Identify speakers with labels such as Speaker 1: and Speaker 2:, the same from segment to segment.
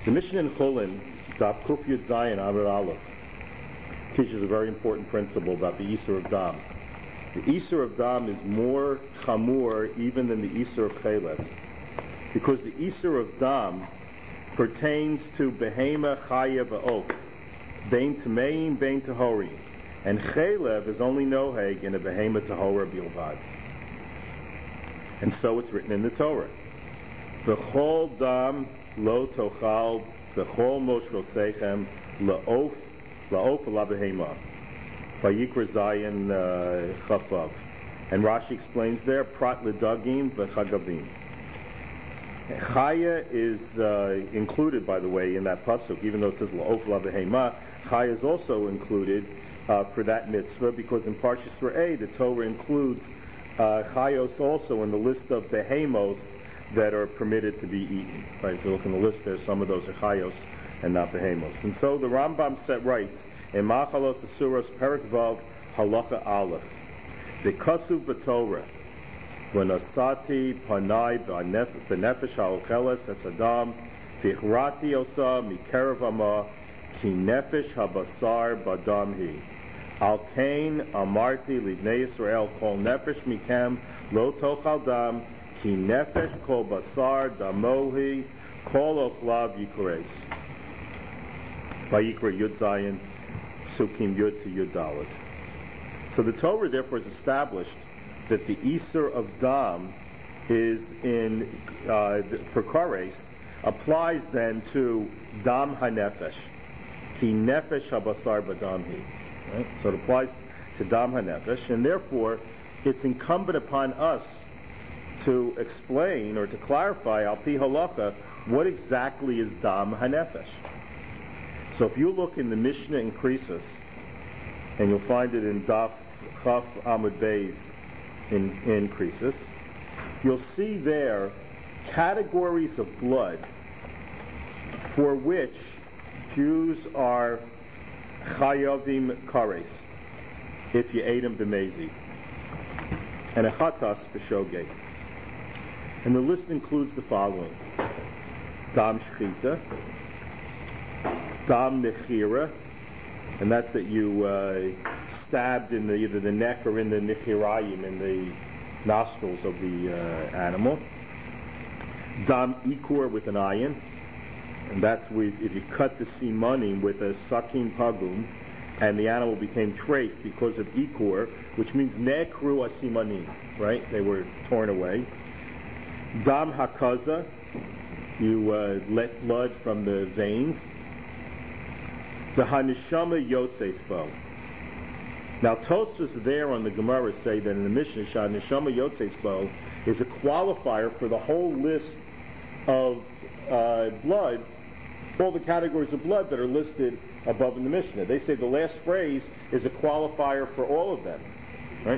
Speaker 1: The Mishnah in Chulin, Daf Kuf Yud Zayin Amud Aleph, teaches a very important principle about the Isur of Dam. The Isur of Dam is more chamur even than the Isur of Chelev, because the Isur of Dam pertains to Behema Chaya V'Of, Bein Tamein, Bein Tahori, and Chelev is only Noheg in a Behema Tahora Bilvad. And so it's written in the Torah. V'chol Dam Lo Tochal V'chol Moshro Sechem La'of Ala Behema. Vayikra Zayin Chafav. And Rashi explains there, Prat L'Dagim V'Chagavim. Chaya is included, by the way, in that pasuk, even though it says La'of Ala Behema. Chaya is also included for that mitzvah, because in Parshas Re'eh, the Torah includes Chayos also in the list of behemos that are permitted to be eaten. Right? If you look in the list there, some of those are Chayos and not behemos. And so the Rambam writes in Machalos Asuros Perek Vav Halacha Aleph, the Kasuv B'Torah, V'nasati Panai B'nefesh Ha'ocheles Esadam V'ichrati Osa Mikerev Ama Ki Nefesh Habasar Badam Hi. Al Kain Amarti Libnei Yisrael Kol Nefesh Mikem Lo Tochal Dam Ki Nefesh Kol Basar Damohi Kol Ochlav Yikureis. Vayikra Yud Zayin Sukim Yud to Yud Dalet. So the Torah therefore has established that the Isur of Dam is in for Kares applies then to Dam HaNefesh Ki Nefesh Habasar Badam Hi. Right? So it applies to Dam HaNefesh, and therefore it's incumbent upon us to explain or to clarify Al Pi Halacha what exactly is Dam HaNefesh. So if you look in the Mishnah in Krisus, and you'll find it in Daf Chaf Amud Beis in Krisus, you'll see there categories of blood for which Jews are Chayavim Kares, if you ate them b'mezi, and a chatas b'shogeg. And the list includes the following: Dam Shchita, Dam Nechira, and that's that you stabbed in either the neck or in the Nechirayim, in the nostrils of the animal. Dam Ikur with an ayin, and that's if you cut the simanim with a sakin pagum, and the animal became treif because of ikur, which means nekru asimanim, right? They were torn away. Dam hakaza, you let blood from the veins. The hanishama yotzesbo. Now Tosfos there on the Gemara say that in the Mishnah, hanishama yotzesbo is a qualifier for the whole list of blood, all the categories of blood that are listed above in the Mishnah. They say the last phrase is a qualifier for all of them, right?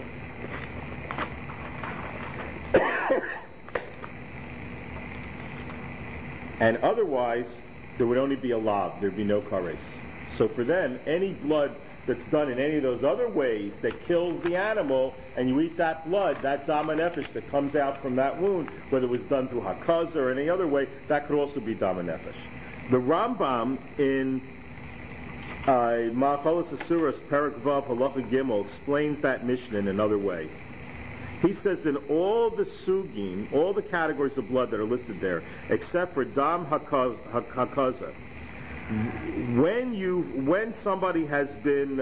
Speaker 1: And otherwise, there would only be a lav, there'd be no kares. So for them, any blood that's done in any of those other ways that kills the animal, and you eat that blood, that dam nefesh that comes out from that wound, whether it was done through hakaz or any other way, that could also be dam nefesh. The Rambam in Ma'achalos Asuros Perek Vav Halacha Gimel explains that Mishnah in another way. He says in all the sugim, all the categories of blood that are listed there, except for dam hakaza, when somebody has been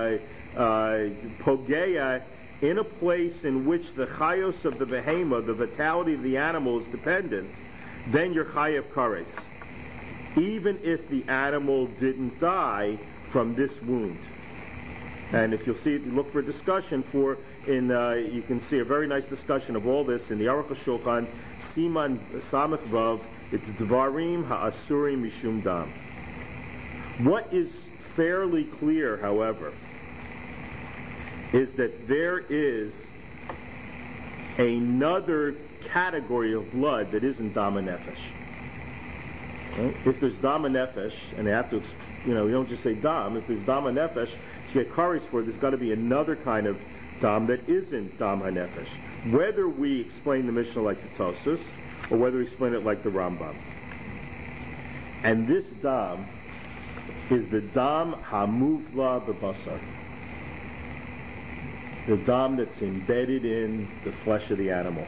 Speaker 1: pogeya in a place in which the chayos of the behema, the vitality of the animal, is dependent, then you're chayav kares, even if the animal didn't die from this wound. And if you'll see it, look for a discussion you can see a very nice discussion of all this in the Aruch HaShulchan, Siman Samach Vav, it's Dvarim Ha'asurim Mishum Dam. What is fairly clear, however, is that there is another category of blood that isn't Dam HaNefesh. Right? If there's Dam HaNefesh, and they have to, you don't just say Dam, if there's Dam HaNefesh, to get kares for it, there's got to be another kind of Dam that isn't Dam HaNefesh. Whether we explain the Mishnah like the Tosfos, or whether we explain it like the Rambam. And this dam is the dam hamuvla b'basar, the dam that's embedded in the flesh of the animal.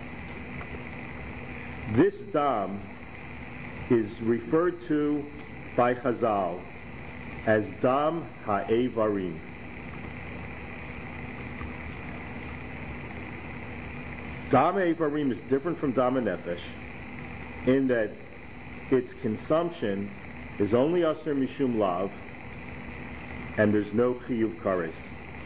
Speaker 1: This dam is referred to by Chazal as dam ha'evarim. Dam ha'evarim is different from dam ha'nefesh in that its consumption is only aser mishum lav, and there's no chiyuv kares.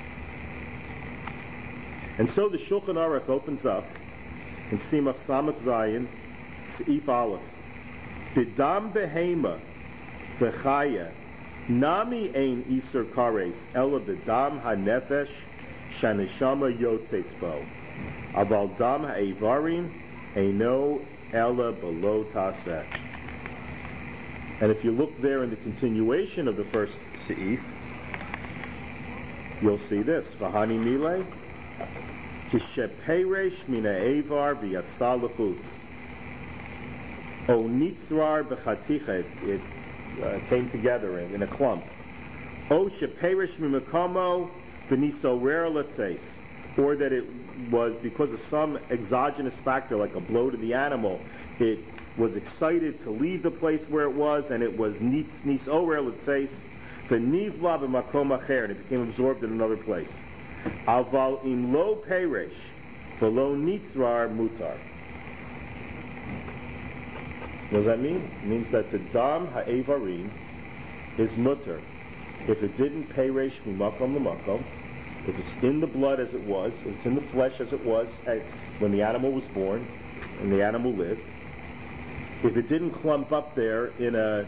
Speaker 1: And so the Shulchan Aruch opens up in Simach Samach Zayin, Seif Aleph, B'dam behema v'chaya nami ein iser kares ela b'dam hanefesh shaneshama yotzets bo aval dam ha'evarim eino ela below taseh. And if you look there in the continuation of the first Seif, you'll see this: V'hani milei kisheperesh mina evar v'yatsa lechutz o nitzrar b'chaticha, it came together in a clump. O sheperesh mimakomo v'nisorer letzeis, or that it was because of some exogenous factor like a blow to the animal, it was excited to leave the place where it was, and it was nisorer letzeis v'nivla b'makom acher, and it became absorbed in another place. Aval im lo peresh v'lo nitzrar mutar. What does that mean? It means that the dam ha'evarim is mutar if it didn't peresh mimakom l'makom, if it's in the blood as it was, if it's in the flesh as it was when the animal was born and the animal lived. If it didn't clump up there in a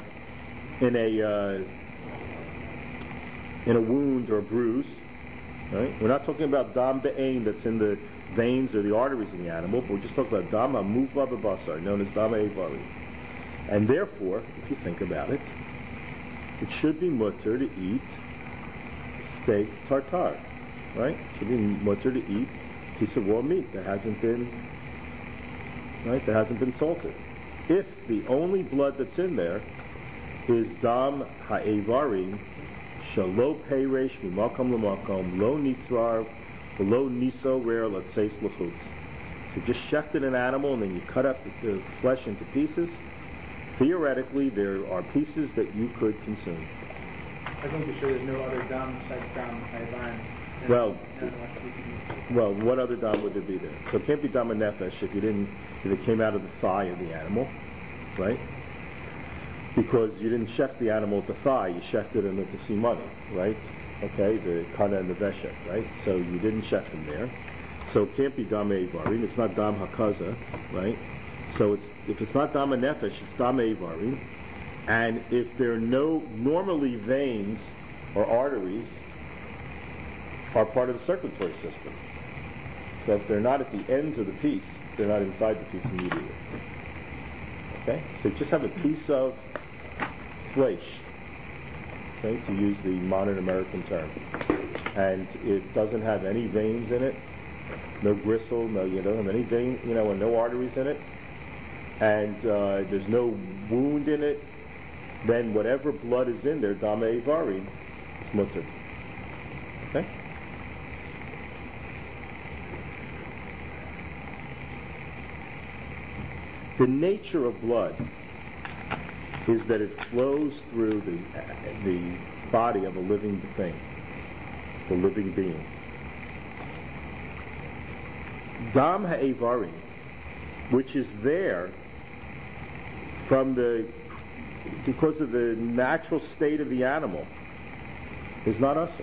Speaker 1: wound or a bruise, right? We're not talking about dam be'ain that's in the veins or the arteries in the animal, but we're just talking about dam ha'muvla b'basar, known as dam ha'evarim. And therefore, if you think about it, it should be mutter to eat steak tartare, right? It should be mutter to eat a piece of raw meat that hasn't been salted. If the only blood that's in there is dam ha'evarim, shalo peresh mimakom l'makom, lo nitzrar, lo niso rare letzeis l'chutz. So just shechted an animal and then you cut up the flesh into pieces. Theoretically, there are pieces that you could consume.
Speaker 2: I think you sure there's no other dam besides dam ha'evarim.
Speaker 1: Well, what other dam would there be there? So it can't be dam nefesh if it came out of the thigh of the animal, right? Because you didn't shech the animal at the thigh, you shechted him at the simana, right? Okay, the kana and the veshek, right? So you didn't shech him there. So it can't be dam evarim. It's not dam hakaza, right? So if it's not dam nefesh, it's dam evarim. And if there are no normally veins or arteries are part of the circulatory system. So if they're not at the ends of the piece, they're not inside the piece immediately. Okay? So you just have a piece of flesh, okay, to use the modern American term. And it doesn't have any veins in it, no gristle, you don't have any vein, and no arteries in it, and there's no wound in it, then whatever blood is in there, dam evarim, is mutter. Okay? The nature of blood is that it flows through the body of a living thing, the living being. Dam ha'evarim, which is there because of the natural state of the animal, is not usher.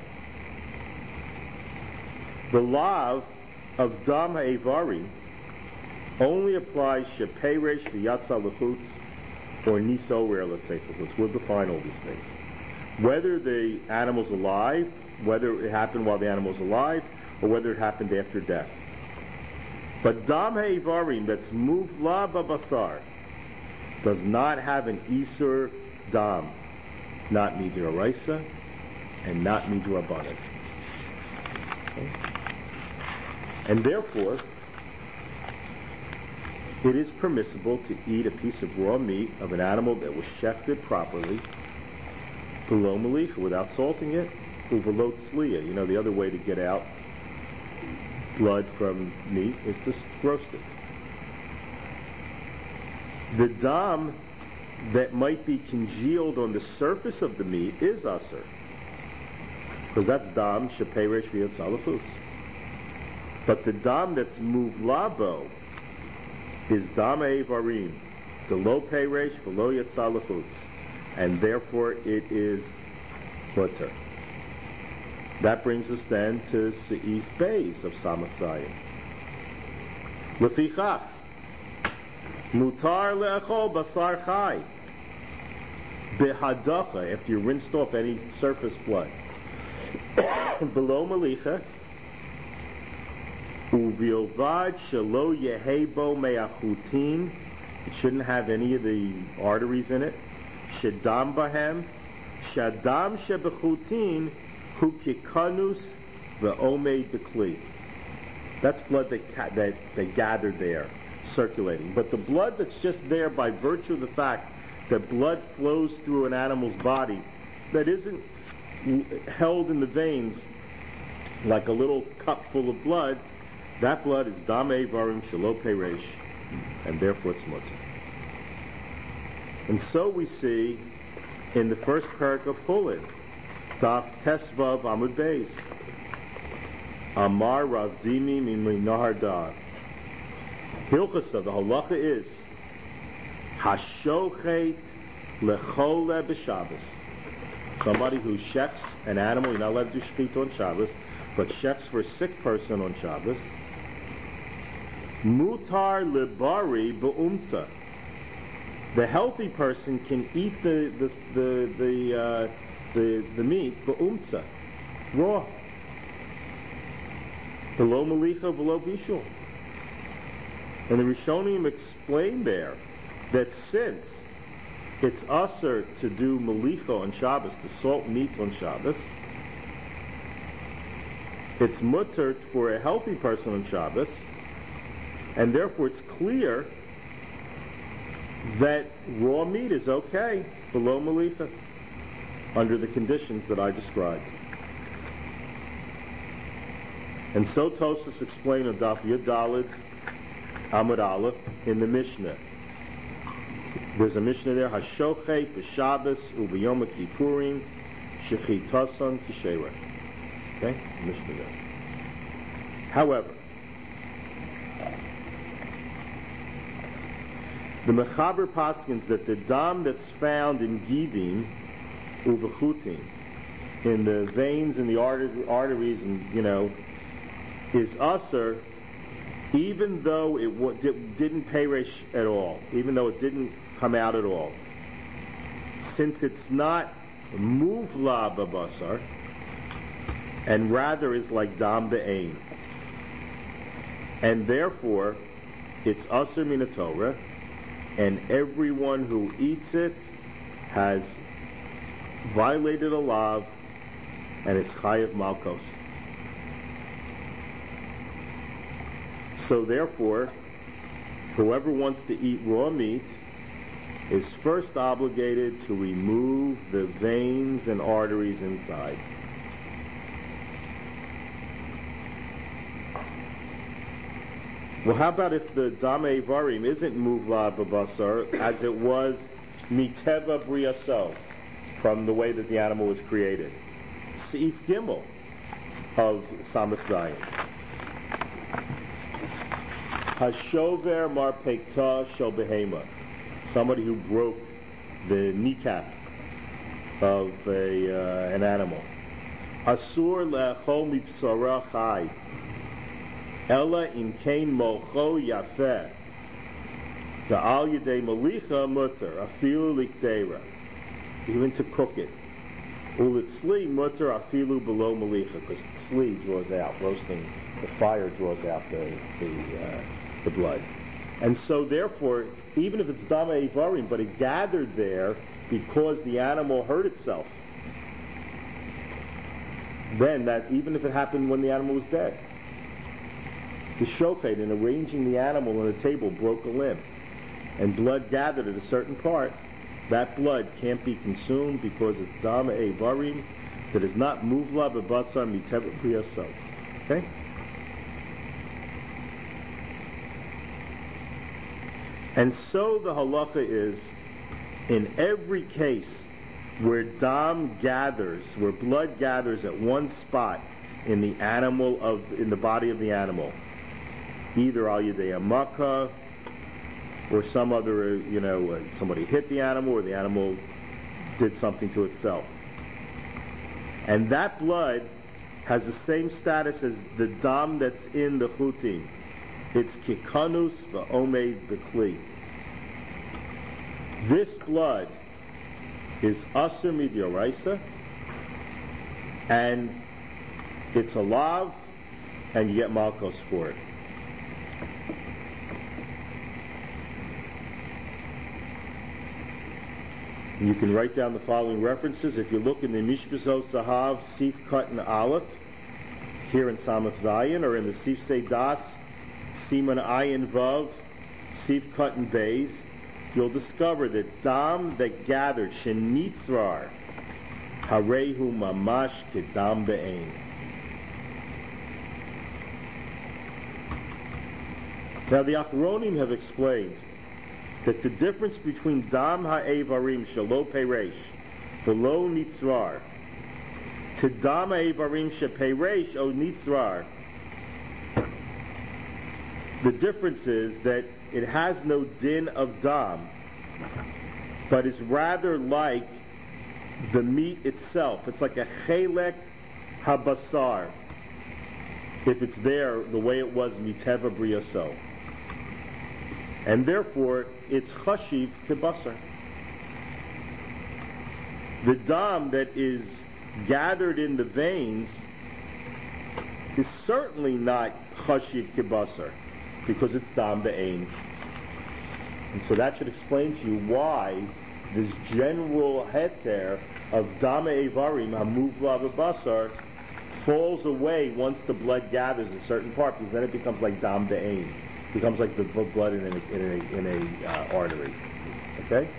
Speaker 1: The law of dam ha'evarim only applies sheperesh v'yatsa lechutz or niso rare letzeis lechutz. We'll define all these things. Whether the animal's alive, whether it happened while the animal's alive, or whether it happened after death. But dam ha'evarim that's muvla b'basar does not have an isur dam, not midoraisa and not midorabanan. Okay? And therefore, it is permissible to eat a piece of raw meat of an animal that was shechted properly, below malicha, without salting it, below tzliya. You know, the other way to get out blood from meat is to roast it. The dam that might be congealed on the surface of the meat is aser, because that's dam sheperesh v'yotzalafus. But the dam that's muvlabo is dam eivarim, the lo peresh v'lo yotzalafus, and therefore it is mutter. That brings us then to Seif Beis of Samach Zayin. Lefichach, mutar le'achol basar chai, behadacha, after you rinsed off any surface blood, below malicha, uvilvad shelo yehebo me'achutin, it shouldn't have any of the arteries in it, shadam bahem, shadam shebechutin, hu kikanus ve'omei bekli. That's blood that they gathered there, circulating. But the blood that's just there by virtue of the fact that blood flows through an animal's body, that isn't held in the veins like a little cup full of blood, that blood is dam eivarim shelo peresh, and therefore it's mutter. And so we see in the first parak of Chulin, Daf Tesvav Amud Beis, Amar Rav Dimi Mimli Nahar Dar. Hilchasa, the halacha is Hashochet Lechole B'Shabbos. Somebody who shechs an animal, you're not allowed to do shechita on Shabbos, but shechs for a sick person on Shabbos. Mutar Libari B'Umtza. The healthy person can eat the meat b'umtza, raw, below malicha, below bishul. And the Rishonim explained there that since it's aser to do malicha on Shabbos, to salt meat on Shabbos, it's mutter for a healthy person on Shabbos, and therefore it's clear that raw meat is okay below malicha under the conditions that I described. And so Tosfos explained on Daf Yud Daled Amud Aleph in the Mishnah. There's a Mishnah there, Hashochet b'Shabbos u'b'Yom Kippurim shechitasan k'sheira. Okay, Mishnah there. However, the Mechaber paskins that the dam that's found in Gidim uvechutin, in the veins and the arteries, and is aser, even though it didn't peresh at all, even though it didn't come out at all, since it's not muvla babasar, and rather is like dam be'ein, and therefore it's aser min Torah, and everyone who eats it has violated a lav and is chayav malkos. So therefore, whoever wants to eat raw meat is first obligated to remove the veins and arteries inside. Well, how about if the dam eivarim isn't muvla babasar, as it was miteva briaso, from the way that the animal was created? Seif Gimel of Samach Zayin. Hashover marpekta shel behema, somebody who broke the kneecap of an animal. Asur le'achol mipsara chai, ella in kain mocho yafeh, da'al yedei malicha mutter afilu likdeira, even to cook it. Ulitzli mutter afilu below malicha, because tzli draws out, roasting, the fire draws out the blood. And so therefore, even if it's dam eivarim, but it gathered there because the animal hurt itself, then that, even if it happened when the animal was dead, the shochet in arranging the animal on a table broke a limb, and blood gathered at a certain part, that blood can't be consumed because it's dam eivarim that is not muvla b'basar miteva priyaso. Okay? And so the halacha is, in every case where dam gathers, where blood gathers at one spot in the in the body of the animal, either al yedei amaka, or some other, somebody hit the animal, or the animal did something to itself. And that blood has the same status as the dam that's in the chutim. It's kikanus v'omed b'kli. This blood is asur midioraisa, and it's a lav, and you get malchus for it. You can write down the following references. If you look in the Mishpazot Sahav, Sif Kut and Aleph, here in Samach Zayin, or in the Sif Seidas, Siman Ayin Vav, Sif Kut and Beis, you'll discover that dam that gathered, Shenitzrar, Harehu Mamash Kedam Be'ein. Now the Achronim have explained that the difference between dam ha'evarim shelo peiresh v'lo nitzrar to dam ha'evarim shepeiresh o nitzrar, the difference is that it has no din of dam, but is rather like the meat itself. It's like a chelek habasar, if it's there the way it was miteva briyaso. And therefore, it's chashiv kibasar. The dam that is gathered in the veins is certainly not chashiv kibasar, because it's dam be'ein. And so that should explain to you why this general heter of dam eivarim hamuvla b'basar falls away once the blood gathers a certain part, because then it becomes like dam be'ein. Becomes like the blood in a artery. Okay?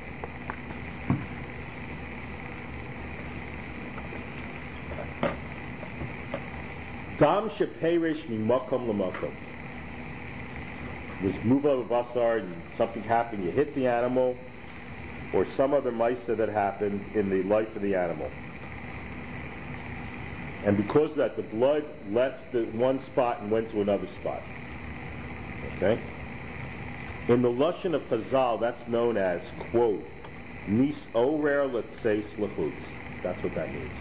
Speaker 1: Dam sheperish mimakom lamakom. There's muva b'basar, something happened, you hit the animal, or some other maisa that happened in the life of the animal. And because of that, the blood left the one spot and went to another spot. Okay? In the Lashon of Chazal, that's known as, quote, nis orer letzeis lechutz. That's what that means.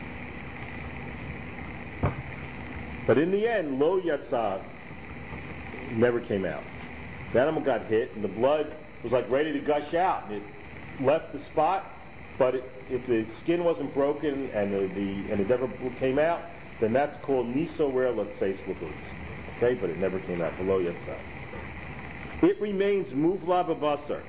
Speaker 1: But in the end, lo yatzah never came out. The animal got hit, and the blood was like ready to gush out, and it left the spot, but if the skin wasn't broken and it never came out, then that's called nis orer letzeis lechutz. Okay, but it never came out below Yatzah. It remains muvla b'basar.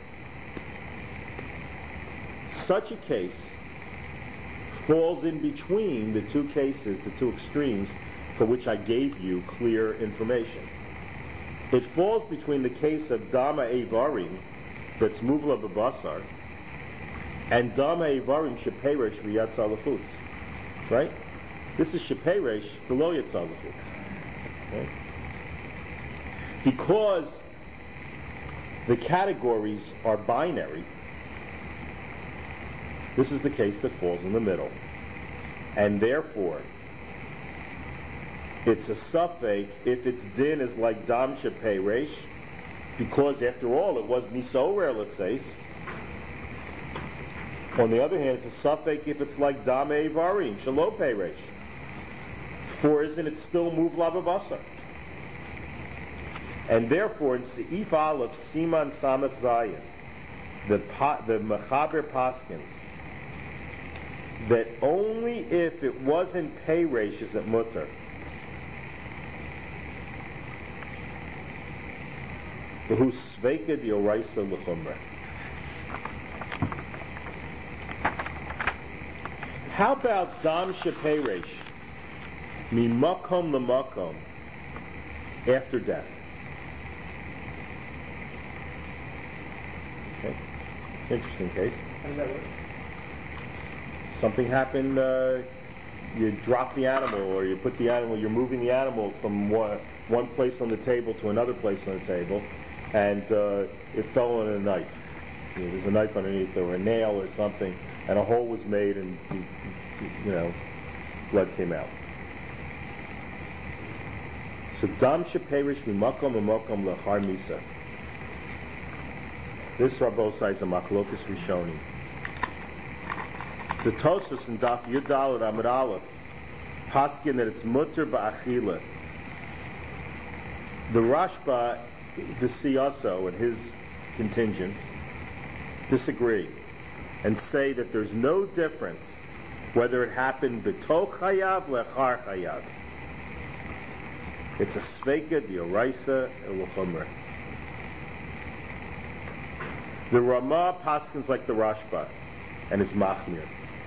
Speaker 1: Such a case falls in between the two cases, the two extremes, for which I gave you clear information. It falls between the case of dama eivarim, that's muvla b'basar, and dama eivarim sheperesh v'yatzah lechutz. Right? This is sheperesh below yatzah lechutz. Okay? Because the categories are binary, this is the case that falls in the middle. And therefore, it's a suffix if its din is like dam shepeiresh, because after all it was nisorer, let's say. On the other hand, it's a suffix if it's like dam eivarim, shelo peiresh. For isn't it still muvla b'basar? And therefore, in Seif Aleph, Siman Samach Zayin, the Mechaber Paskins, that only if it wasn't Peiresh is it mutter. Who Sveika Dioraisa L'chumra. How about Dam Shepeiresh? Mimakom L'makom. after death. Okay, it's an interesting case.
Speaker 2: How does that work?
Speaker 1: Something happened, you drop the animal, or you put the animal, you're moving the animal from one place on the table to another place on the table, and it fell on a knife. There's a knife underneath, or a nail or something, and a hole was made, and blood came out. So dam sheperish mimakom l'makom l'char misa. This Rabbosai is a machlokas rishonim. The Tosfos in Daf Yudalad Amud Aleph paskin that it's mutter ba'achila. The Rashba, the Siyaso and his contingent disagree and say that there's no difference whether it happened b'toch chayav lechar chayav. It's a sveika d'oraisa l'chumra. The Ramah paskins like the Rashba and is machmir.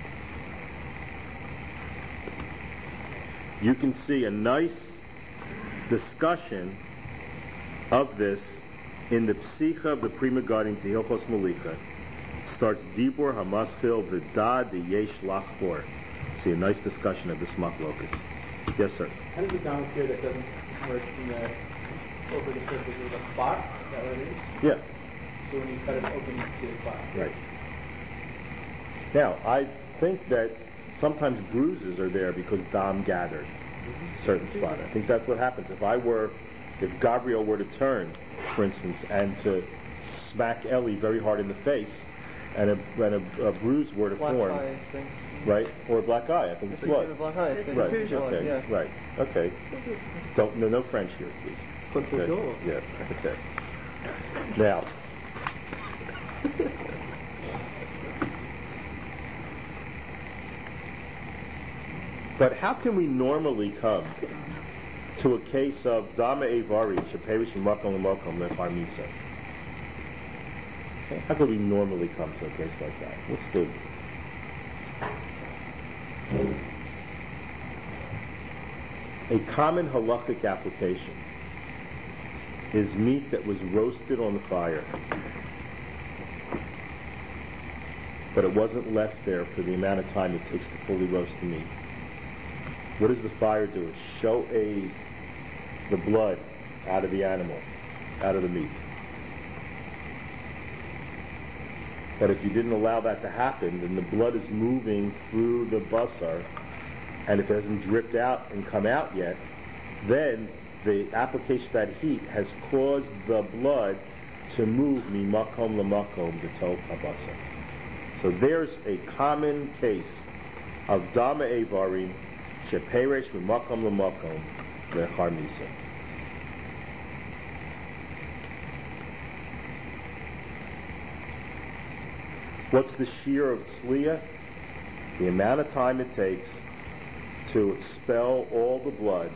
Speaker 1: You can see a nice discussion of this in the Psicha of the Pri Megadim to Hilchos Melicha. Starts Dibur Hamaschil V'da de Yesh Lachbor. See a nice discussion of this machlokas. Yes, sir.
Speaker 2: How does the dam appear that doesn't work from the over the surface? Is it a spot? Is that what it is?
Speaker 1: Yeah.
Speaker 2: So when you cut it open, you see a spot.
Speaker 1: Right. Now, I think that sometimes bruises are there because dam gathered a certain spot. I think that's what happens. If Gabriel were to turn, for instance, and to smack Ellie very hard in the face, and a bruise were to form,
Speaker 3: eye, I think.
Speaker 1: Right? Or a black eye. I think it's blood.
Speaker 3: Black eye, I think.
Speaker 1: Right.
Speaker 3: It's
Speaker 1: Okay.
Speaker 3: yeah.
Speaker 1: Right. Okay. No French here, please. Okay. Yeah. Okay. Now. But how can we normally come to a case of Dama Evari, Sheperish Makom L'Makom Lechar Misa? How could we normally come to a case like that? What's the... A common halachic application is meat that was roasted on the fire, but it wasn't left there for the amount of time it takes to fully roast the meat. What does the fire do? It show the blood out of the animal, out of the meat. But if you didn't allow that to happen, then the blood is moving through the basar, and if it hasn't dripped out and come out yet, then the application of that heat has caused the blood to move mimakom lamakom b'tol habasar. So there's a common case of dama evarim sheperesh mimakom lamakom lechar misa. What's the shear of tzliya? The amount of time it takes to expel all the blood.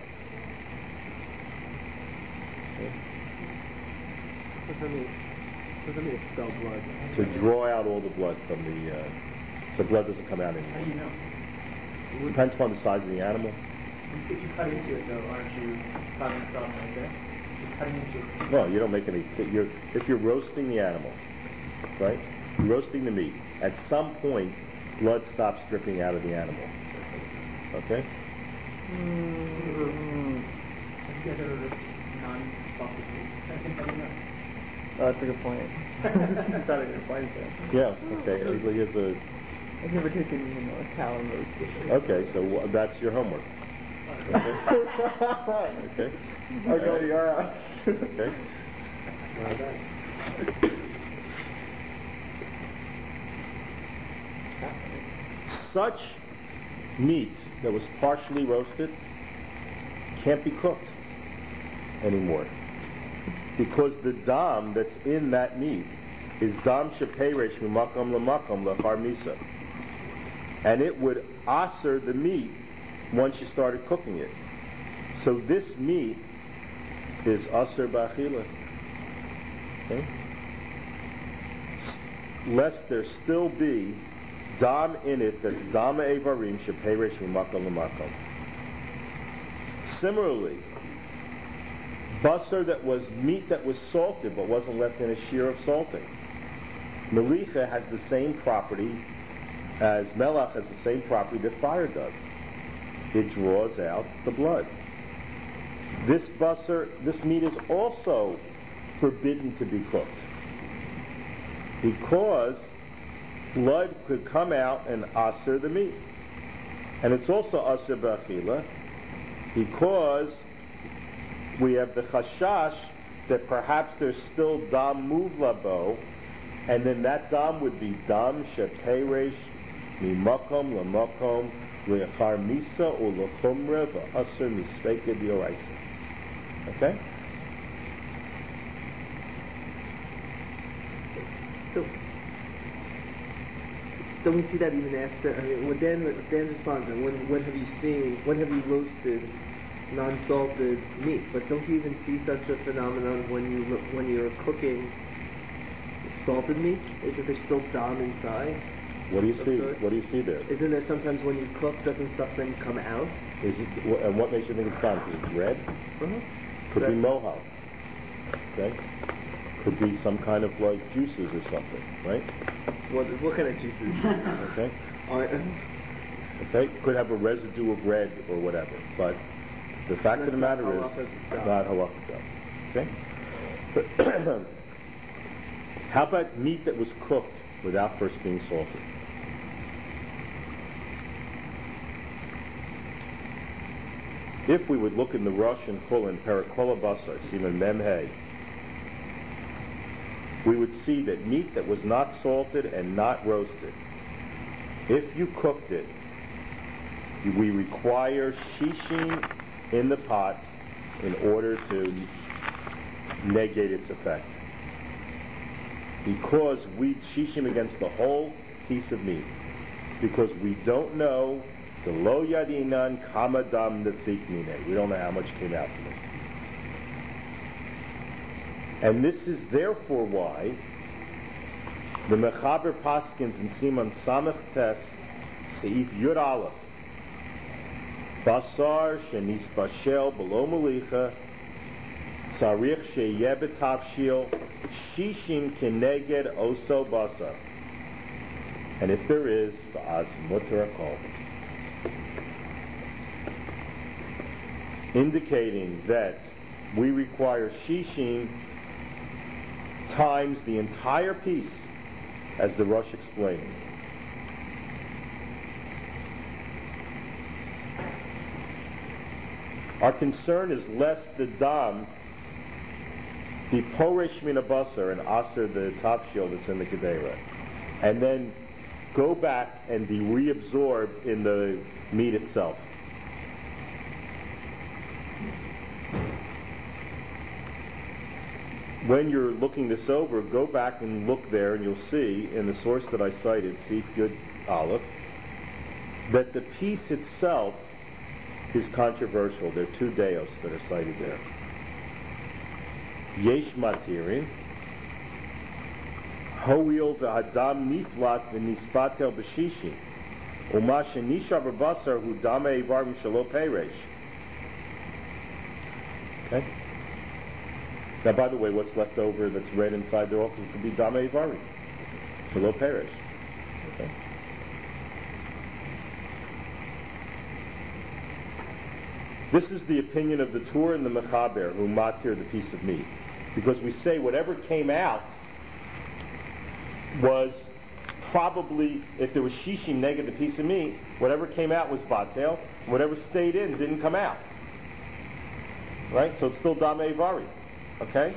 Speaker 3: What does that mean expel blood?
Speaker 1: To draw out all the blood from the... so blood doesn't come out anymore.
Speaker 2: How do you know?
Speaker 1: Depends upon the size of the animal.
Speaker 2: If you cut into it, though, aren't you causing a problem like that? You're cutting into it.
Speaker 1: No, you don't make any... If you're roasting the animal, right? You're roasting the meat. At some point, blood stops dripping out of the animal. Okay?
Speaker 2: Have you guys ever ripped non-salted meat? I think I know.
Speaker 3: Oh, that's a good point. That's not a good point, though.
Speaker 1: Yeah, okay. Here's a...
Speaker 3: I've never taken a cow and roasted.
Speaker 1: Okay, so that's your homework. Okay? Okay?
Speaker 3: I'll go to your house.
Speaker 1: Okay? Such meat that was partially roasted can't be cooked anymore, because the dam that's in that meat is dam sheperesh mimakom lamakom lechar misa, and it would aser the meat once you started cooking it. So this meat is aser b'achila. Okay? Lest there still be dam in it that's dama evarim sheperesh mimakom lamakom. Similarly, Basar that was meat that was salted but wasn't left in a shear of salting. Melicha has the same property as melach has the same property that fire does. It draws out the blood. This meat is also forbidden to be cooked because blood could come out and aser the meat. And it's also aser b'achila because we have the chashash that perhaps there's still dam muvlabo, and then that dam would be dam sheperesh mimakom lamakom le'achar misa or lechumra v'aser mispeke b'oraisa. Okay?
Speaker 3: So, don't we see that even after? I mean, when Dan responds, when have you roasted non-salted meat? But don't you even see such a phenomenon when you're cooking salted meat? Isn't there still dam inside?
Speaker 1: What do you see? What do you see there?
Speaker 3: Isn't there sometimes when you cook, doesn't stuff then come out?
Speaker 1: Is it? And what makes you think it's dam? Because it's red?
Speaker 3: Uh-huh.
Speaker 1: Could be mohel. Okay. Could be some kind of like juices or something, right?
Speaker 3: What kind of juices?
Speaker 1: Okay. Okay. Could have a residue of red or whatever, but the fact of the matter is not halacha. Okay. How about meat that was cooked without first being salted? If we would look in the Rosh and Chulin, Parakola Basar, Siman Memhei, we would see that meat that was not salted and not roasted, if you cooked it, we require shishin in the pot in order to negate its effect. Because we shishim against the whole piece of meat. Because we don't know the lo yadinan kamadam nefik mine. We don't know how much came out from it. And this is therefore why the Mechaber Paskins in Siman Samech Tes Seif Yud Aleph Basar shenis bashel below melicha tzarich sheyeh betavshil shishim keneged oso basar. And if there is, va'az mutar hakol, indicating that we require shishim times the entire piece, as the Rosh explained. Our concern is lest the dam be poresh min basar and aser the tafshil that's in the gedera, and then go back and be reabsorbed in the meat itself. When you're looking this over, go back and look there, and you'll see in the source that I cited, Sif Yud Aleph, that the piece itself is controversial. There are two deos that are cited there. Yesh matirin, hoil v'adam niflat v'nispatel b'shishim, u'ma shenisha b'basar hu dame ivar m'shalo peresh. Okay? Now, by the way, what's left over that's red inside there also could be dame ivari, shalo peresh. Okay? This is the opinion of the Tur and the Mechaber, who matir the piece of meat. Because we say whatever came out was probably, if there was shishim negative the piece of meat, whatever came out was batel, whatever stayed in didn't come out. Right? So it's still damei vari. Okay?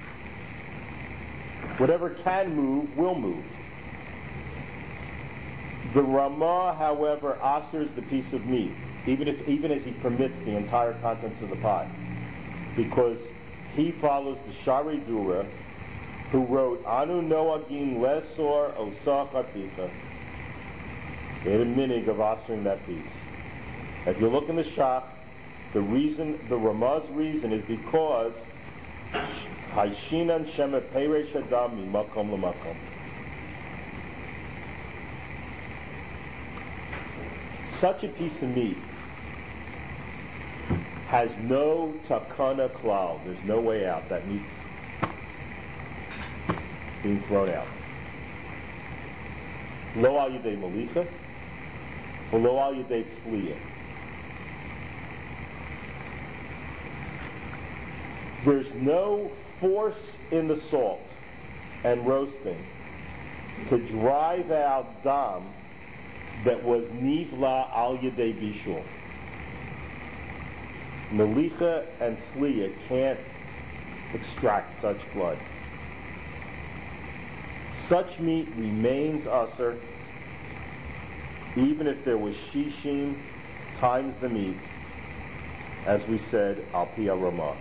Speaker 1: Whatever can move, will move. The Ramah, however, asers the piece of meat, even as he permits the entire contents of the pot, because he follows the Shari Dura, who wrote Anu Noagim Lesor Osach Aticha. They had a minig of asering that piece. If you look in the Shach, the Ramah's reason is because Haishinan Shema Peresh Adam Mimakom Lamakom. Such a piece of meat has no takana klal. There's no way out. That meat's being thrown out. Lo al yedei malicha, or lo al yedei tzliya. There's no force in the salt and roasting to drive out dam that was nivla al yedei bishul. Malicha and Sliya can't extract such blood. Such meat remains usher even if there was shishim times the meat, as we said, al pi ramah.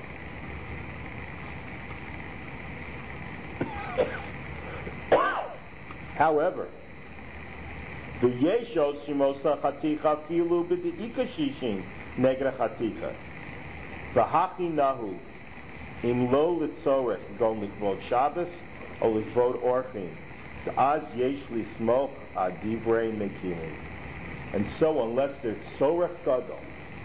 Speaker 1: However, the yeshos shimosa chaticha filu b'deika shishim negra chaticha. V'hachi nahu im lo litzorech gon likvod Shabbos or likvod orchim ta'az yesh lismoch ad divrei mekilim. And so, unless there's tzorech gadol,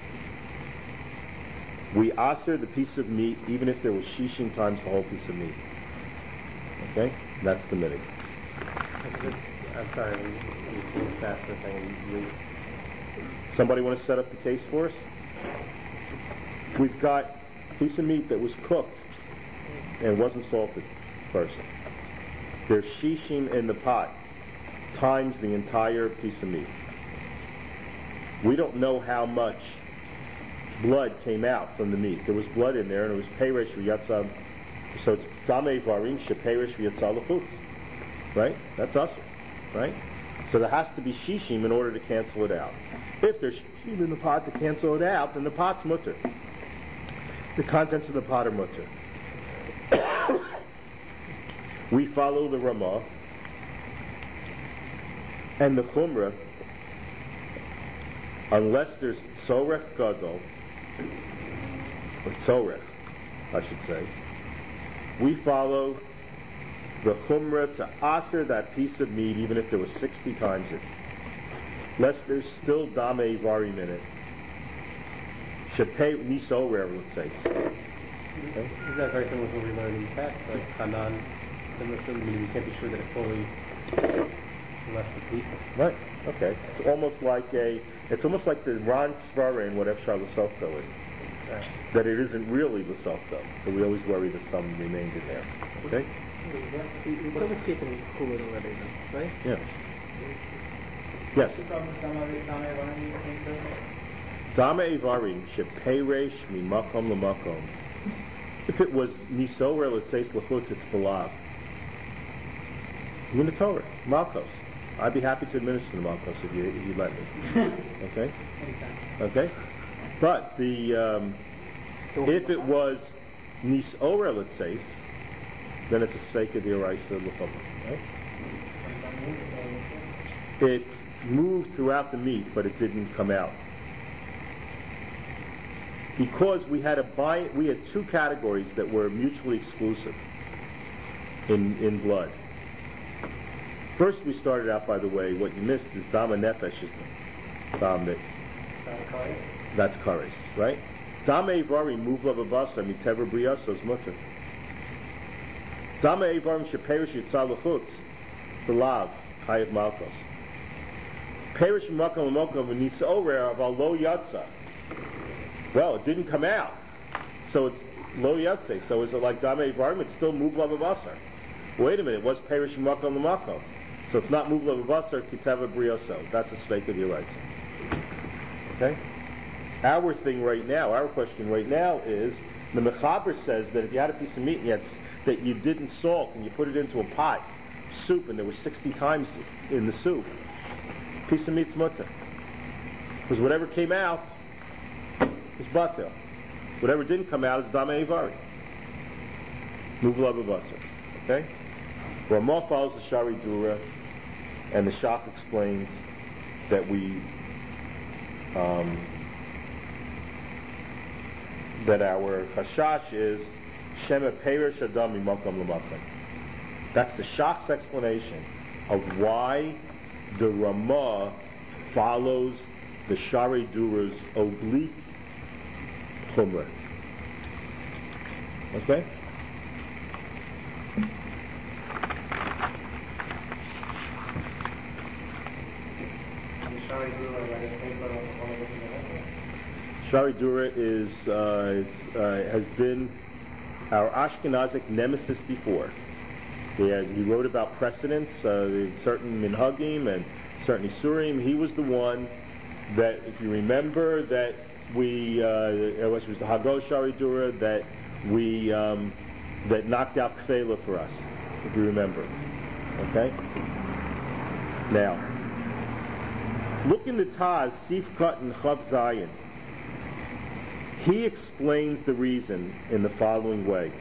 Speaker 1: we aser the piece of meat even if there was shishim times the whole piece of meat. Okay, that's the minig.
Speaker 4: I'm sorry, we fast the thing.
Speaker 1: Somebody want to set up the case for us? We've got a piece of meat that was cooked and wasn't salted first. There's shishim in the pot times the entire piece of meat. We don't know how much blood came out from the meat. There was blood in there, and it was peiresh v'yatzah. So it's damei varim shepeiresh v'yatzah l'chutz. Right? That's us. Right? So there has to be shishim in order to cancel it out. If there's shishim in the pot to cancel it out, then the pot's mutter. The contents of the pot are mutter. We follow the Ramah and the Chumrah, unless there's tzorech gadol, or tzorech, I should say. We follow the Chumrah to aser that piece of meat, even if there was 60 times it. Unless there's still damei varim in it. Shepei nisorer, let's say.
Speaker 4: Okay. Is that very similar to what we learned in the past? Like Hanan, meaning we can't be sure that it fully left the piece.
Speaker 1: Right. Okay. It's almost like the Ran Svara in what Efshar L'Softo is.
Speaker 4: Right.
Speaker 1: That it isn't really L'Softo. But we always worry that some remained in there. Okay?
Speaker 3: We saw this case in Kulin already, though, right?
Speaker 1: Yeah. Yes. Dama Evarim Shepeiresh Mimakom Lamakom. If it was Nisorer, let's say L'chutz, it's Balav. In the Torah, Malkos. I'd be happy to administer the Malkos if you'd let me. Okay? Okay? But if it was Nisorer, let's say, then it's a Sveika D'Oraisa L'chumrah. Right? It moved throughout the meat, but it didn't come out. Because we had two categories that were mutually exclusive in blood. First, we started out, by the way, what you missed is Dama Nefesh is the Dam that's Kares, right? Dama Evarim Muvla B'Basar Mitever Briyasos Mutter. Dama Evarim Sheperish Yitzah L'chutz B'Lav Chayav Malkos. Perish M'Makom L'Makom V'Nisorer Aval Lo Yatsa. Well, it didn't come out, so it's Lo Yatse. So is it like Dama Evarim? It's still Muvla B'Basar. Wait a minute, it was Perish M'Makom L'Makom. So it's not Muvla B'Basar Kiteva Brioso. That's a Sveika D'Oraisa. Okay? Our question right now is, the Mechaber says that if you had a piece of meat that you didn't salt and you put it into a pot, soup, and there was 60 times in the soup, piece of meat's mutter. Because whatever came out is batel. Whatever didn't come out is Dama Evarim. Muvla B'Basar. Okay? Ramah follows the Shari Dura, and the Shach explains that that our chashash is Shema Perish Adam Mimakom L'Makom. That's the Shach's explanation of why the Ramah follows the Shari Dura's oblique chumrah. Okay? Shari Dura has been our Ashkenazic nemesis before. He wrote about precedents, certain minhagim and certain isurim. He was the one that, if you remember, that it was the Hagol Shari Dura that that knocked out Kfela for us, if you remember. Okay? Now, look in the Taz, Sif Kut and Chav Zayin. He explains the reason in the following way.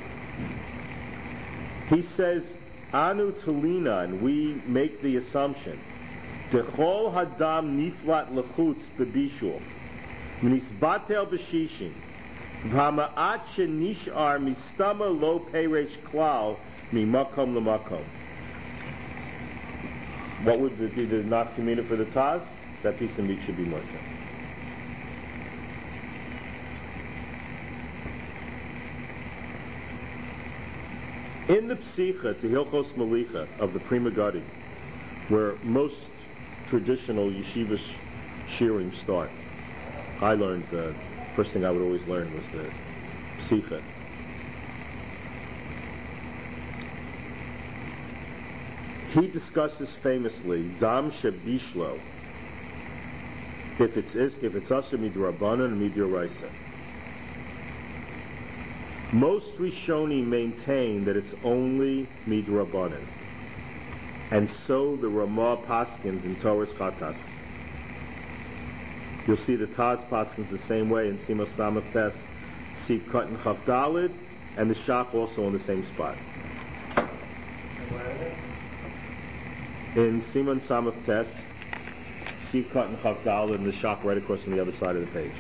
Speaker 1: He says, Anu Tulinan, we make the assumption, Dechol Hadam Niflat Lechutz Bebishul, Nisbatel B'Shishin, V'hama'at Shenishar Mistama Lo Peresh Klal Mimakom Lamakom. What would be the nafkamina for the Taz? That piece of meat should be murder. In the Psicha to Hilchos Malicha of the Pri Megadim, where most traditional yeshiva shiurim start, I learned the first thing I would always learn was the Psicha. He discusses famously Dam Shebishlo, if it's Asher Midrabanan and Midoraisa. Most Rishonim maintain that it's only Midrabanan, and so the Ramah paskins in Torah's Chatas. You'll see the Taz paskins the same way in Simos Samach Tes, Sif Kut and Chav Daled, and the Shach also on the same spot. In Simon Samach Tes, Sif Kut and Chav Daled, and the Shach right across on the other side of the page.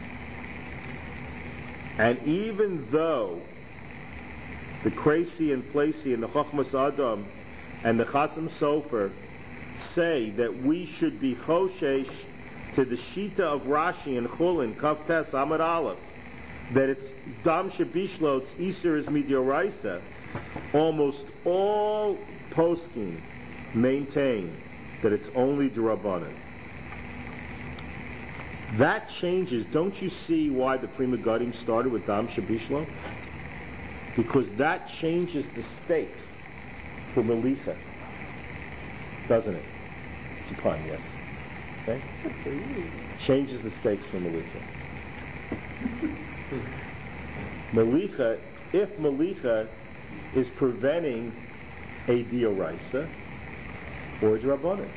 Speaker 1: And even though the Kreisi and Plasi and the Chochmas Adam and the Chasam Sofer say that we should be Choshesh to the Shita of Rashi and Chulin, Kav Tes, Amud Aleph, that it's Dam Shebishlo, it's Iser is Midioraisa, almost all poskim maintain that it's only D'Rabbanan. That changes. Don't you see why the Pri Megadim started with Dam Shebishlo? Because that changes the stakes for Melicha, doesn't it? It's a pun, yes. Okay? Changes the stakes for Melicha. Melicha, if Melicha is preventing a Dioraisa or a D'Rabbanan.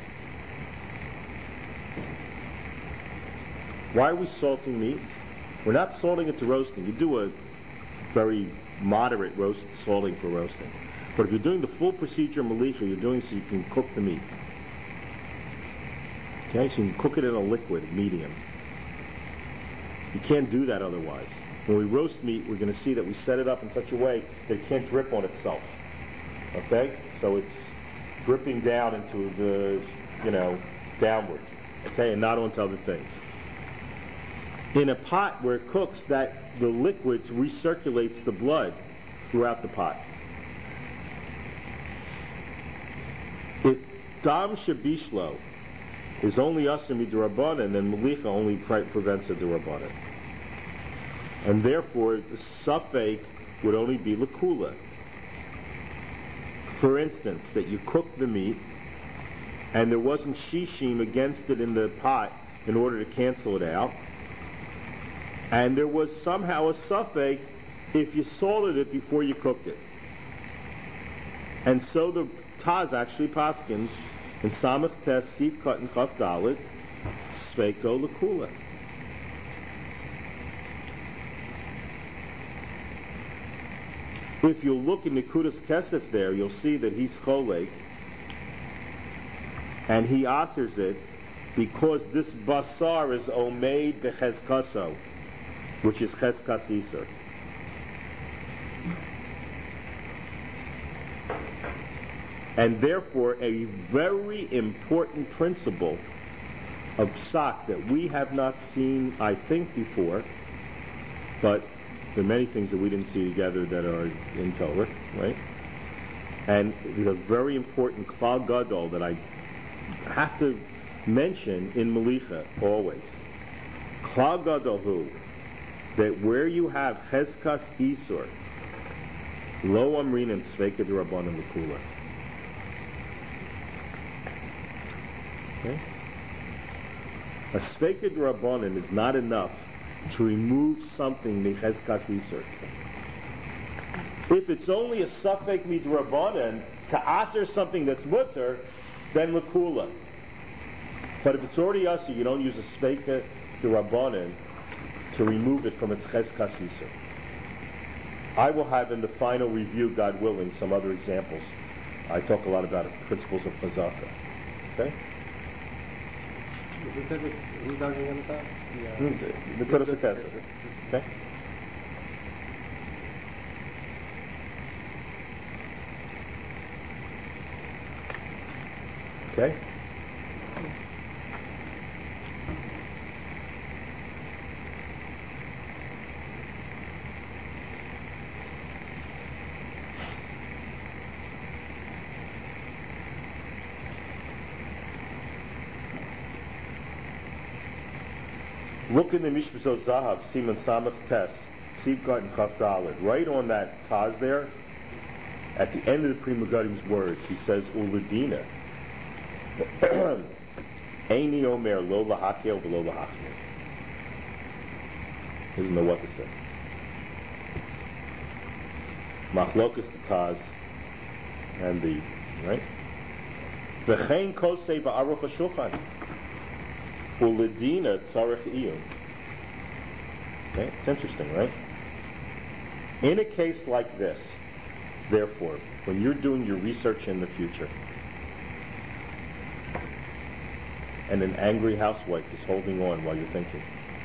Speaker 1: Why are we salting meat? We're not salting it to roasting. You do a very moderate salting for roasting. But if you're doing the full procedure of Melicha, you're doing so you can cook the meat. Okay, so you can cook it in a liquid, medium. You can't do that otherwise. When we roast meat, we're going to see that we set it up in such a way that it can't drip on itself. Okay? So it's dripping down into the, downward. Okay? And not onto other things. In a pot where it cooks, that the liquids recirculates the blood throughout the pot. If Dam Shebishlo is only Asher Midrabanan, then Melicha only prevents a D'Rabbanan. And therefore, the Safek would only be L'Kula. For instance, that you cook the meat, and there wasn't shishim against it in the pot in order to cancel it out, and there was somehow a Safek if you salted it before you cooked it. And so the Taz actually paskins in Samach Tes, Sif Kut and Chav Daled, Sveiko L'Kula. If you look in Nekudas Kesef there, you'll see that he's Cholek, and he asers it because this basar is omeid bechezkaso, which is chezkas iser. And therefore, a very important principle of psak that we have not seen, I think, before, but there are many things that we didn't see together that are in Torah, right? And there's a very important klal gadol that I have to mention in Melicha always. Klal gadol hu, that where you have cheskas isur, lo amrin and sveika d'rabbanan l'kula. Okay? A sveika d'rabbanan is not enough to remove something mecheskas isur. If it's only a safek midrabanan to aser something that's mutter, then l'kula. But if it's already aser, you don't use a sveika d'rabbanan to remove it from its cheskas isur. I will have in the final review, God willing, some other examples. I talk a lot about principles of chazaka. Okay?
Speaker 4: Who's arguing on the top?
Speaker 1: The Kodesh HaKesed. Okay? Okay? Look in the Mishpazot Zahav, Siman Samach Tes, Sivkat and Chaf Daled. Right on that Taz there, at the end of the Pri Megadim's words, he says, Uladina. Eini Omer lo lahakel v'lo lahachmir. He doesn't know what to say. Machlokas the Taz and the, right? V'chein kosei ba'aruch ha'shulchan. Uladina tzarech iyun. Okay, it's interesting, right? In a case like this, therefore, when you're doing your research in the future, and an angry housewife is holding on while you're thinking,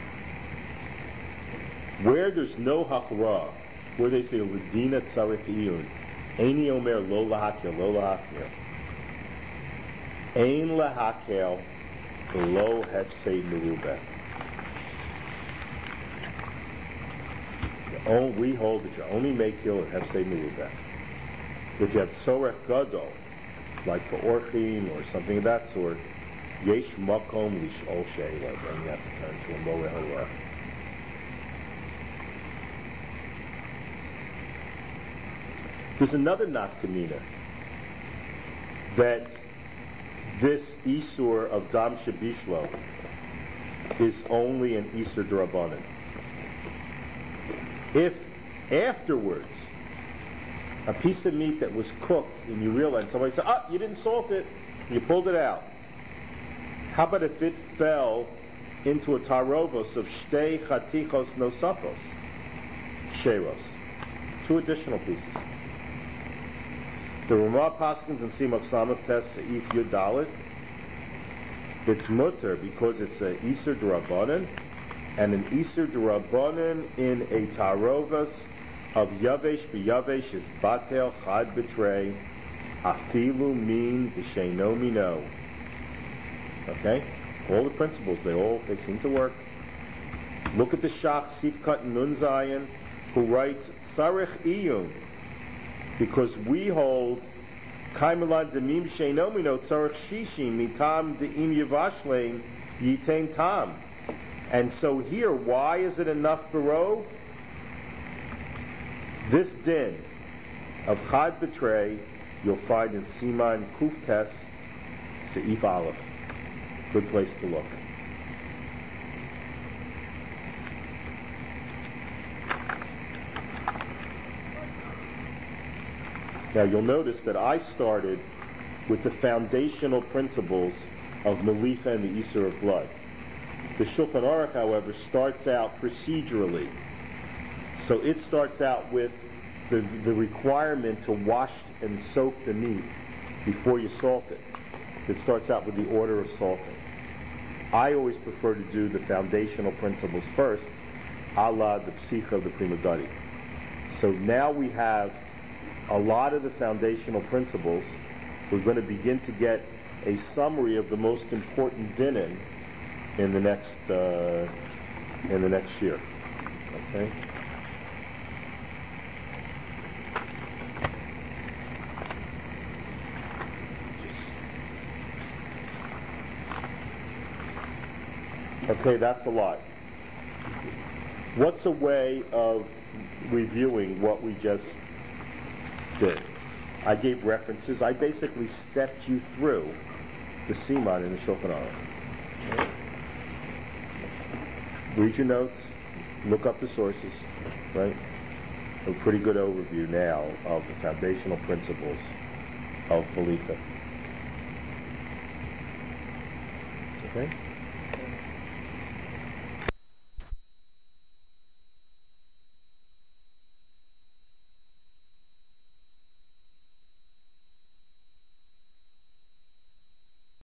Speaker 1: where there's no hakra, where they say Uladina tzarech iyun, eini omer lo lahakel, lo lahachmir, ein lahakel below hefsei merubah. We hold that you only make heal at hefsei merubah. If you have tzorech gadol, like for orchim or something of that sort, yesh makom lish'ol she'ela, then you have to turn to a moreh harah. There's another nafkamina that this Isur of Dam Shabishlo is only an Isur D'Rabbanan. If afterwards a piece of meat that was cooked and you realize, somebody said, you didn't salt it, you pulled it out. How about if it fell into a tarovos of shtei chatichos nosafos, sheros, 2 additional pieces? The Ramah Paskins and Simach Samach Tes Seif Yud Dalet, it's mutter because it's an Isur D'Rabbanan, and an Isur D'Rabbanan in a tarovas of Yavesh b'Yavesh is Batel Chad B'Trei Afilu Min B'Sheino Mino. Okay? All the principles, they seem to work. Look at the Shach Sifkat Nun Zayin, who writes Tzarech Iyun, because we hold Kaimelan Demim Sheinomino Tzarech Shishim Mitam Deim Yevashlein Yitain Tam. And so here, why is it enough Barov? This din of Chad B'Trei you'll find in Siman Kuf Tes Seif Aleph. Good place to look. Now you'll notice that I started with the foundational principles of Melicha and the Isur of blood. The Shulchan Aruch, however, starts out procedurally. So it starts out with the requirement to wash and soak the meat before you salt it. It starts out with the order of salting. I always prefer to do the foundational principles first, a la the Psicha of the Pri Megadim. So now we have a lot of the foundational principles. We're going to begin to get a summary of the most important dinim in the next year. Okay. Okay, that's a lot. What's a way of reviewing what we just did? I gave references. I basically stepped you through the Siman and the Shulchan Aruch. Read your notes, look up the sources, right? A pretty good overview now of the foundational principles of Melitha. Okay?